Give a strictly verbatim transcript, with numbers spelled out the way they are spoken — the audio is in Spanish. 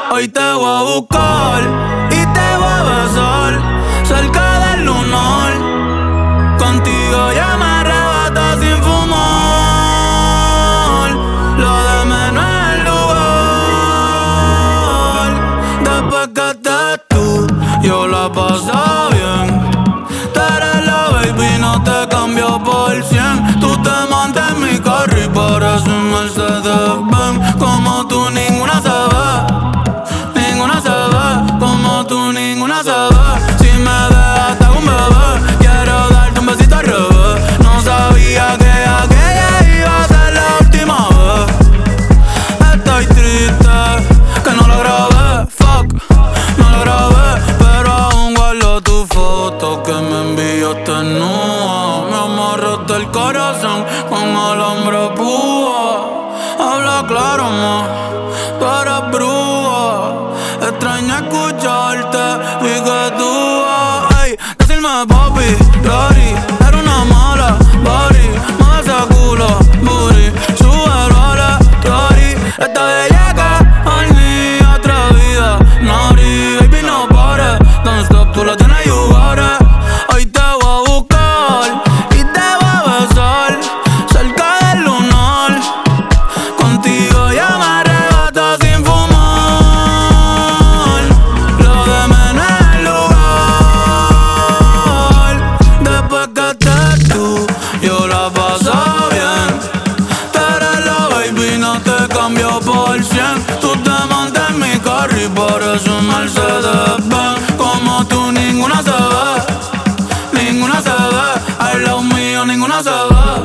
Hoy te voy a buscar y te voy a besar cerca del lunar. Contigo ya me arrebata sin fumar. Lo de menos es el lugar. Después que estés tú, yo la paso bien. Tú eres la baby, no te cambio por cien. Tú te montas en mi carro y pareces un Mercedes-Benz. Como tú ninguna se ve, ninguna se ve. Como tú ninguna se ve. Si me dejas te hago un bebé. Quiero darte un besito al revés. No sabía que aquella iba a ser la última vez. Estoy triste que no lo grabé, fuck, no lo grabé. Pero aún guardo tu foto que me enviaste nua. Me amarraste el corazón con alambre púa. Habla claro, ma, tú eres bruja. Extraño escucharte y que tú vas, ey, decirme papi, Lori, eres una mala, body. Mueve ese culo, booty, súbelo a la story. Esta bellaca, honey, atrevida, naughty. Baby, no pares, don't stop, tú la tienes, you got it. Hoy te voy a buscar y te voy a besar cerca del lunar. Contigo ya me arrebato sin fumar. Lo de menos es el lugar. Después que estés tú, yo la paso bien. Tú eres la baby, no te cambio por cien. Tú te montas en mi carro y pareces un Mercedes-Benz. Como tú ninguna se ve, ninguna se ve. Al lado mío ninguna se ve.